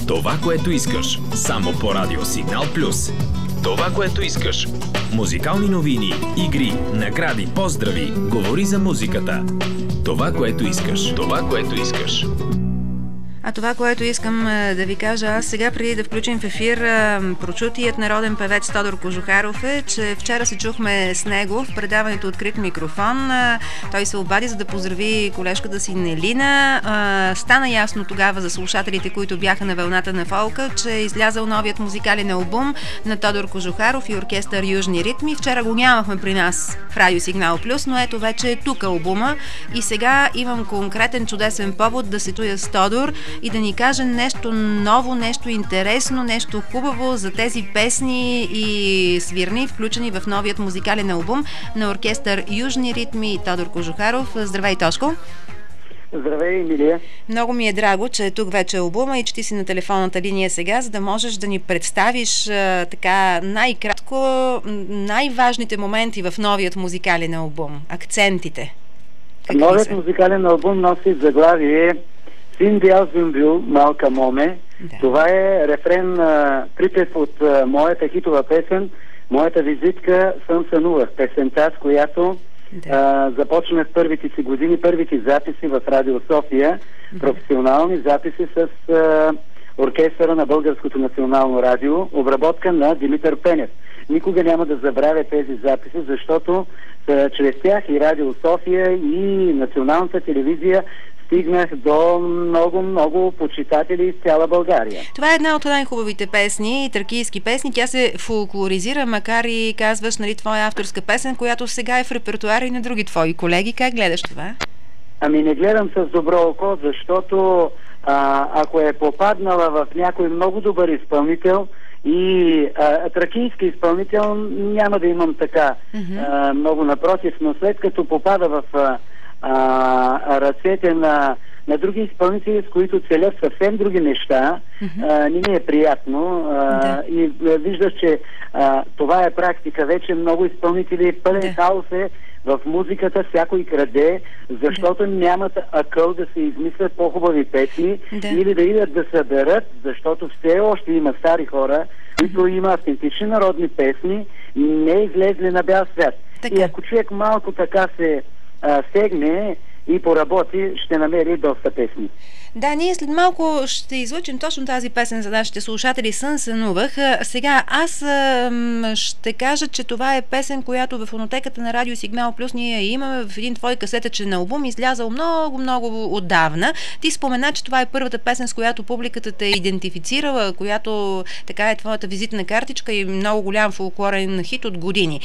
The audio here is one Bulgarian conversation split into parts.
Това, което искаш. Само по Радио Сигнал Плюс. Това, което искаш. Музикални новини, игри, награди, поздрави. Говори за музиката. Това, което искаш. Това, което искаш. А това, което искам да ви кажа аз сега, преди да включим в ефир прочутият народен певец Тодор Кожухаров, е, че вчера се чухме с него в предаването Открит микрофон. Той се обади, за да поздрави колежката си Нелина. Стана ясно тогава за слушателите, които бяха на вълната на фолка, че е излязъл новият музикален албум на Тодор Кожухаров и оркестър Южни ритми. Вчера го нямахме при нас в Радио Сигнал Плюс, но ето вече е тук албума и сега имам конкретен чудесен повод да се чуя с Тодор и да ни каже нещо ново, нещо интересно, нещо хубаво за тези песни и свирни, включени в новият музикален албум на оркестър Южни ритми Тодор Кожухаров. Здравей, Тошко! Здравей, Емилия! Много ми е драго, че е тук вече албума и че ти си на телефонната линия сега, за да можеш да ни представиш така най-кратко най-важните моменти в новият музикален албум, акцентите. Новият музикален албум носи заглавие Син бял бил, малка моме. Да. Това е рефрен, припев от моята хитова песен, моята визитка Съм сънувах. Песента, с която започнах първите си години, първите записи в Радио София, професионални записи с оркестъра на Българското национално радио, обработка на Димитър Пенев. Никога няма да забравя тези записи, защото чрез тях и Радио София и националната телевизия стигнах до много почитатели из цяла България. Това е една от най-хубавите песни, тракийски песни. Тя се фолклоризира, макар и казваш, нали, твоя авторска песен, която сега е в репертуара и на други твои колеги. Как гледаш това? Ами не гледам с добро око, защото ако е попаднала в някой много добър изпълнител и тракийски изпълнител, няма да имам така много напротив, но след като попада в ръцете на други изпълнители, с които целят съвсем други неща, не ми е приятно. И виждаш, че това е практика. Вече много изпълнители, пълен хаос е в музиката, всякой краде, защото нямат акъл да се измислят по-хубави песни или да идат да съберат, защото все още има стари хора, които има автентични народни песни, не излезли на бял свят. И ако човек малко така се сегне и поработи, ще намери доста песни. Да, ние след малко ще излъчим точно тази песен за нашите слушатели. Сън сънувах. Сега аз ще кажа, че това е песен, която в фонотеката на Радио Сигнал Плюс ние имаме в един твой касетъчен албум, излязал много отдавна. Ти спомена, че това е първата песен, с която публиката те е идентифицирала, която така е твоята визитна картичка и много голям фолклорен хит от години.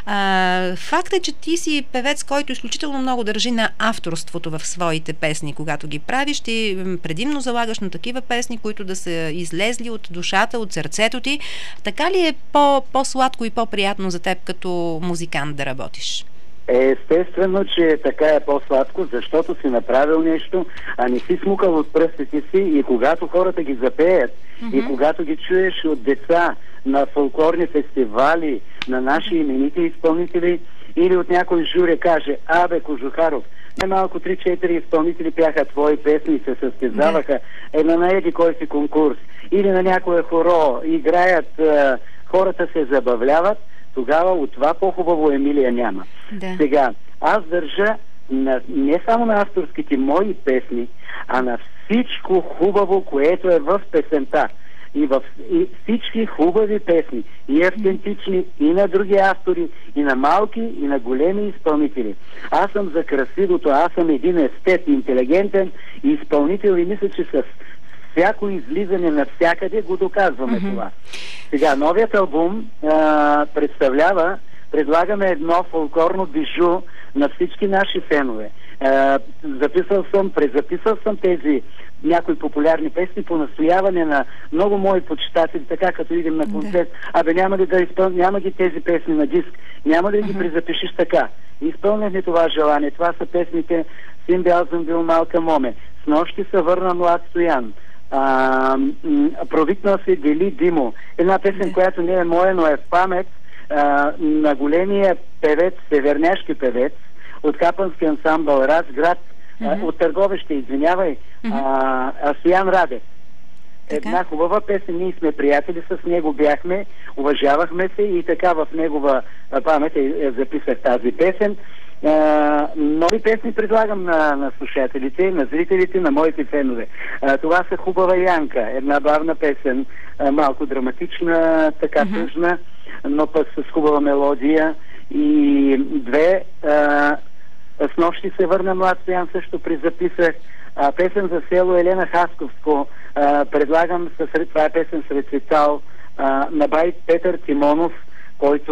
Факт е, че ти си певец, който изключително много държи на авторството в своите песни, когато ги правиш. Ти предимно залагаш на такива песни, които да са излезли от душата, от сърцето ти. Така ли е по-сладко и по-приятно за теб като музикант да работиш? Естествено, че така е по-сладко, защото си направил нещо, а не си смукал от пръстите си и когато хората ги запеят, и когато ги чуеш от деца на фолклорни фестивали, на наши именити изпълнители, или от някой жури каже: абе, Кожухаров, най-малко 3-4 изпълнители пяха твои песни и се състезаваха на еди кой си конкурс или на някое хоро, играят, хората се забавляват, тогава от това по-хубаво, Емилия, няма. Сега, аз държа не само на авторските мои песни, а на всичко хубаво, което е в песента. И всички хубави песни, и автентични, и на други автори, и на малки, и на големи изпълнители. Аз съм за красивото, аз съм един естет, интелигентен изпълнител и мисля, че с всяко излизане навсякъде го доказваме това. Сега, новият албум предлагаме едно фолклорно бижу на всички наши фенове. Презаписал съм тези някои популярни песни по настояване на много мои почитатели, така като идем на концерт. Абе, няма ги тези песни на диск, няма да ги презапишиш така. Изпълнихме това желание. Това са песните Син бял бил, малка моме, С нощи се върна млад Стоян, Провикнал се Дели Димо. Една песен, която не е моя, но е в памет на големия певец, северняшки певец от Капански ансамбъл Разград, от Търговище, извинявай, Стоян Радев. Една хубава песен, ние сме приятели с него, бяхме, уважавахме се и така в негова памет записах тази песен. Нови песни предлагам на слушателите, на зрителите, на моите фенове. Това са Хубава Янка, една бавна песен, малко драматична, така тъжна, но пък с хубава мелодия. И две, с нощи се върна млад Стоян, също призаписах. Песен за село Елена Хасковско предлагам, това е песен с рецитал на бай Петър Тимонов, който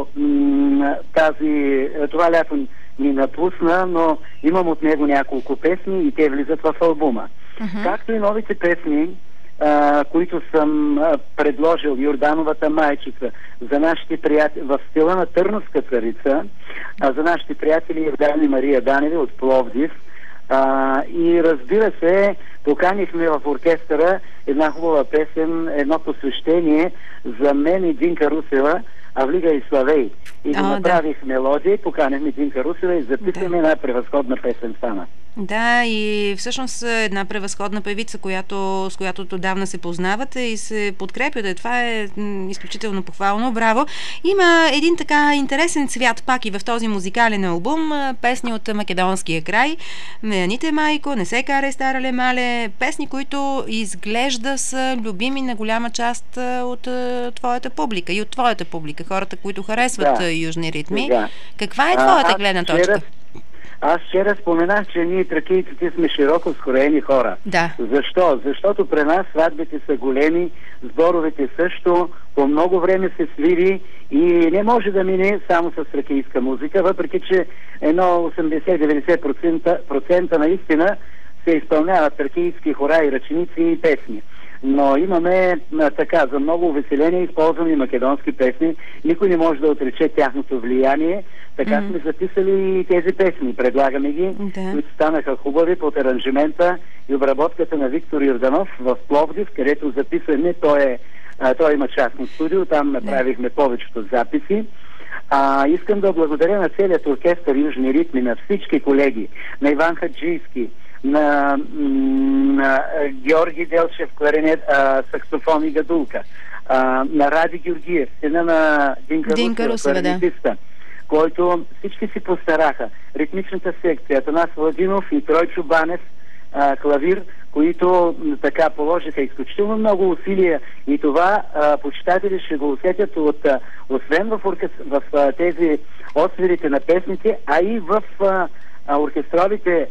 това лято ни напусна, но имам от него няколко песни и те влизат в албума. Както и новите песни, които съм предложил, Йордановата майчица, за нашите приятели в стила на Търновска царица, за нашите приятели Евдани Мария Даневи от Пловдив. И разбира се, поканихме в оркестъра една хубава песен, едно посвещение за мен и Динка Русева, Авлига и Славей. И направих мелодия, поканихме Динка Русева и записахме една превъзходна песен стана. Да, и всъщност една превъзходна певица, с която отдавна се познавате и се подкрепяте. Това е изключително похвално. Браво! Има един така интересен цвят пак и в този музикален албум. Песни от македонския край. Меяните майко, Не се карай стара лемале. Песни, които изглежда са любими на голяма част от твоята публика и от твоята публика. Хората, които харесват южни ритми. Каква е твоята гледна точка? Аз вчера споменах, че ние тракийците сме широко скроени хора. Да. Защо? Защото при нас сватбите са големи, сборовете също, по много време се свири и не може да мине само с тракийска музика, въпреки че едно 80-90% наистина се изпълняват тракийски хора и ръченици и песни. Но имаме така, за много увеселение използваме македонски песни. Никой не може да отрече тяхното влияние. Така сме записали и тези песни. Предлагаме ги, които станаха хубави под аранжимента и обработката на Виктор Йорданов в Пловдив, където записваме. Той има частно студио, там направихме повечето записи. Искам да благодаря на целият оркестър Южни ритми, на всички колеги, на Иван Хаджийски, на Георги Делчев, кларинет, саксофон и гадулка, на Ради Георгиев, сина на Динка Русева, кларинетиста, който всички си постараха. Ритмичната секция, Атанас Владинов и Тройчо Банев, клавир, които така положиха изключително много усилия и това почитатели ще го усетят освен в тези отсвирите на песните, а и в оркестровите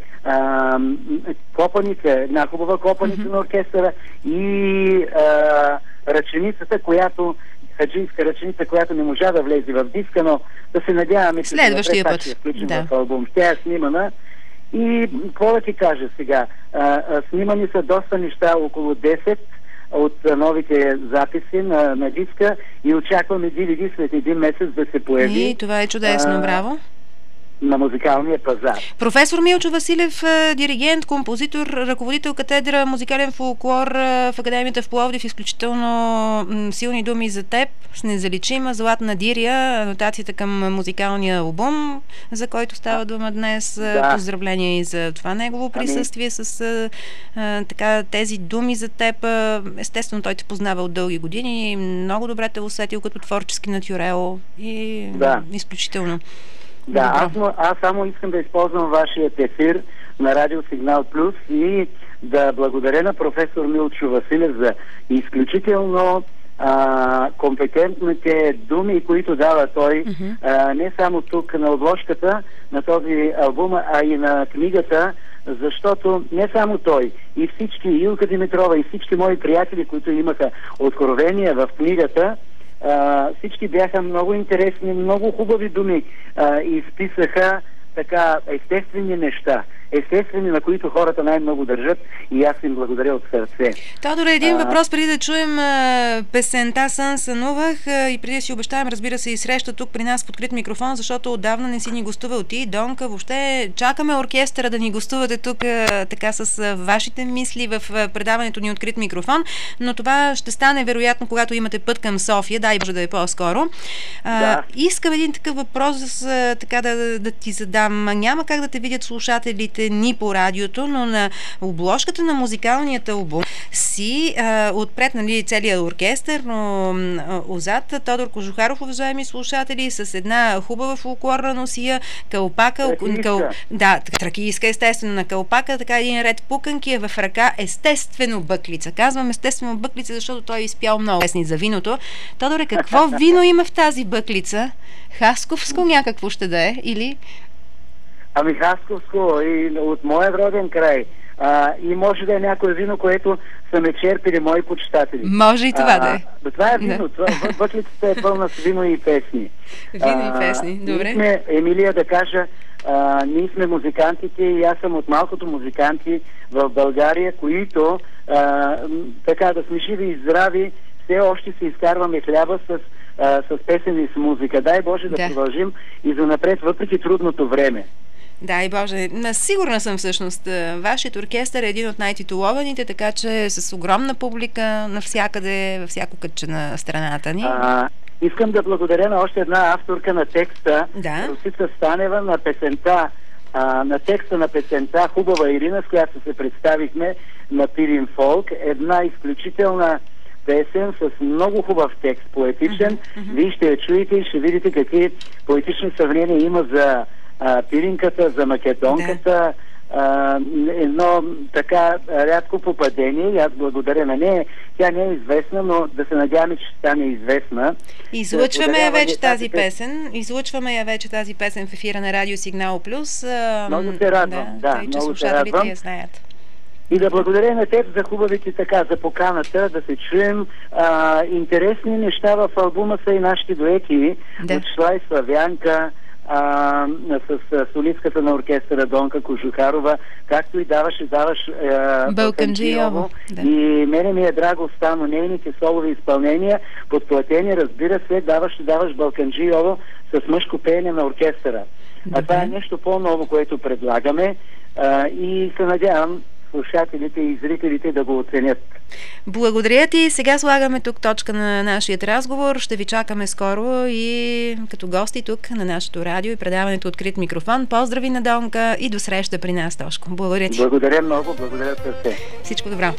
копаница, една хубава копаница на оркестъра и ръченицата, хаджийска ръченица, която не можа да влезе в диска, но да се надяваме, че следващия път ще включим в албум. Тя е снимана и какво да ти кажа сега? Снимани са доста неща, около 10 от новите записи на диска и очакваме DVD след един месец да се появи. И това е чудесно, браво! На музикалния пазар. Професор Милчо Василев, диригент, композитор, ръководител катедра музикален фолклор в Академията в Пловдив, изключително силни думи за теб, с незаличима златна дирия, анотацията към музикалния албум, за който става дума днес. Поздравления и за това негово присъствие с така тези думи за теб. Естествено, той те познава от дълги години, много добре те усетил като творчески натюрел и изключително. Да, аз само искам да използвам вашия ефир на Радио Сигнал Плюс и да благодаря на професор Милчо Василев за изключително компетентните думи, които дава той, не само тук на обложката на този албум, а и на книгата, защото не само той, и всички, Илка Димитрова, и всички мои приятели, които имаха откровения в книгата, всички бяха много интересни, много хубави думи и изписаха така естествени неща, естествени, на които хората най-много държат и аз им благодаря от сърце. Тодоре, един въпрос преди да чуем песента "Сън сънувах" и преди да си обещаем, разбира се, и среща тук при нас в открит микрофон, защото отдавна не си ни гостувал ти, Донка. Въобще чакаме оркестъра да ни гостувате тук така с вашите мисли в предаването ни открит микрофон, но това ще стане вероятно, когато имате път към София, дай Боже да е по-скоро. Искам един такъв въпрос така да ти задам. Няма как да те видят слушателите слушате ни по радиото, но на обложката на музикалният албум си отпред, нали, целият оркестър, но отзад Тодор Кожухаров, уважаеми слушатели, с една хубава фолклорна носия, кълпака, тракийска, естествено, на кълпака, така един ред пуканки, в ръка естествено бъклица. Казвам естествено бъклица, защото той изпял много песни за виното. Тодоре, какво вино има в тази бъклица? Хасковско някакво ще да е, или? Ами Хасковско и от моя роден край. И може да е някое вино, което са ме черпили мои почитатели. Може и това да е. Това е вино. Бъклицата е пълна с вино и песни. Вино и песни, добре. Ние сме, Емилия, да кажа, ние сме музикантите и аз съм от малкото музиканти в България, които така да сме живи и здрави, все още се изкарваме хляба с песен и с музика. Дай Боже да продължим и занапред, въпреки трудното време. Дай Боже. Сигурна съм всъщност. Вашият оркестър е един от най-титулованите, така че с огромна публика навсякъде, във всяко кътче на страната ни. Искам да благодаря на още една авторка на текста, Росица Станева, на песента, на текста на песента Хубава Ирина, с която се представихме на Пирин Фолк. Една изключителна песен с много хубав текст, поетичен. Вие ще я чуете и ще видите какви поетични сравнения има за пиринката, за македонката. Едно така рядко попадение и аз благодаря на нея. Тя не е известна, но да се надяваме, че стане известна. Излъчваме я вече тази песен. Излъчваме я вече тази песен в ефира на Радио Сигнал Плюс. Много се радвам. Много се радвам. Я знаят. И да благодаря на теб за хубавите така, за поканата, да се чуем. Интересни неща в албума са и нашите дуети. Отшла и Славянка, с солистката на оркестъра Донка Кожухарова, както и даваш Балканджиево. И мене ми е драго стано нейните солови изпълнения, подплатени, разбира се, даваш Балканджиево с мъжко пеене на оркестъра. Това е нещо по-ново, което предлагаме и се надявам слушателите и зрителите да го оценят. Благодаря ти. Сега слагаме тук точка на нашия разговор. Ще ви чакаме скоро и като гости тук на нашето радио и предаването Открит микрофон. Поздрави на Донка и до среща при нас, Тошко. Благодаря ти. Благодаря много. Благодаря сърце. Всичко добро.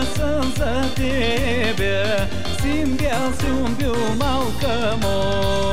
Малка